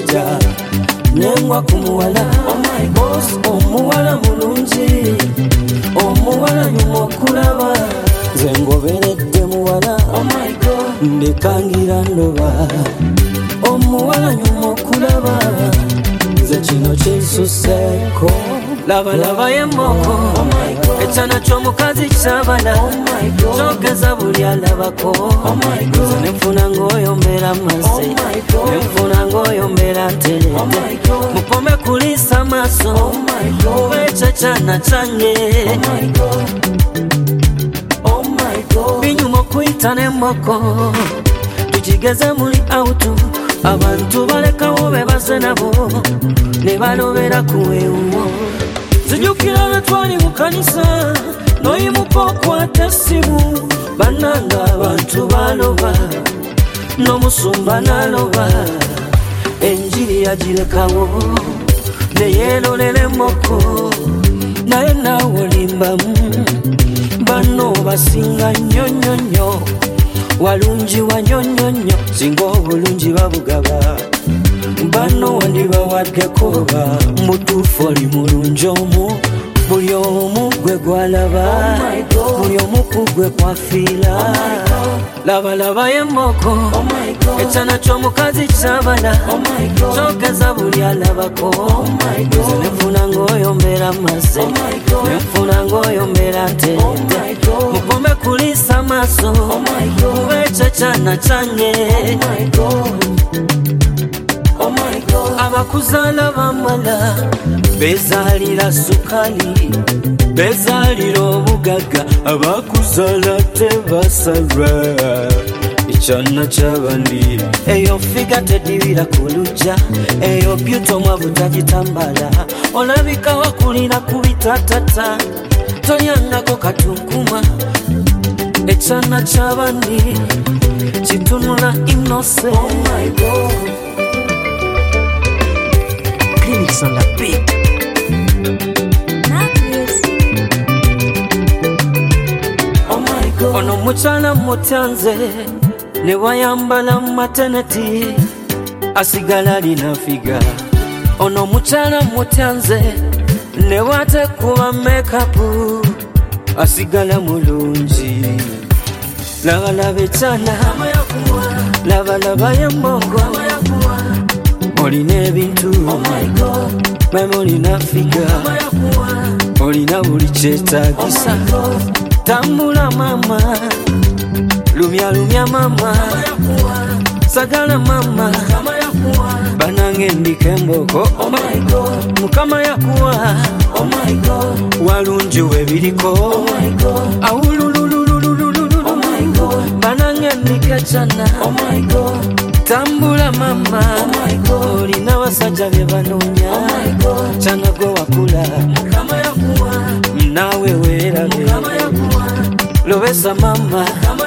musajja nengwa ku muwala omuwala mulungi omuwala nyuma okulaba nze ngoberedde muwala ndekangira ndoba omuwala nyuma okulaba nze kino kinsuseeko labalaba yemmoko ekyana ky'omukazi kyabala kyogeza buli alabako nze nenfuna ng'oyombera mazze nenfuna ng'oyombera nterete mukome kuliisa maaso kuba ekyo kyana kyange binyuma okuyita n'emmoko tukigeze muli auto abantu balekawo bebaze nabo ne balobera kuweewo zijukira lwe twali mu kanisa n'oyimuka okwata essimu bannanga abantu baloba n'omusumba n'aloba enjiri yagirekawo neyeelolera emmoko naye naawe olimbamu banno basinga nnyonnyonnyo walungi wanyonnyonnyo singa obulungi babugaba banno wandibawaddekoba mutuufu oli mulungi omu buli omu gwe gwalaba buli omu ku gwe kwafiira labalaba yemmoko ekyana ky'omukazi kyabala kyogeza buli alabako nze nenfuna ng'oyombera mazze nenfuna ng'oyombera nterete mukome kuliisa maaso kuba ekyo kyana kyange abakuzaala bamala bezaalira sukali bezaalira obugagga abakuzaala tebasalwa ekyana ky'abandi eyo figa tedibira ku lujja eyo byuto mwavu tagitambala olabika wakulira ku bitatata tolyangako katunkuma ekyana ky'abandi kitunula innocent. Oh my God. Clinics on the beat. Oh my God. Ono mukyala mutyanze ne wayambala maternity asigala alina figa. Ono mukyala mutyanze ne watekuba makeup asigala mulungi. Labalaba ekyana labalaba y'emmongo olina ebintu mama olina figa olina buli kyetaagisa tambula mama lumya lumya mama sagala mama banange ndika emboko mukama yakuwa walungi webiriko banange ndika kyana tambula mama olina basajja bye banoonya kyana gwe wakula naawe weerabe lobesa mama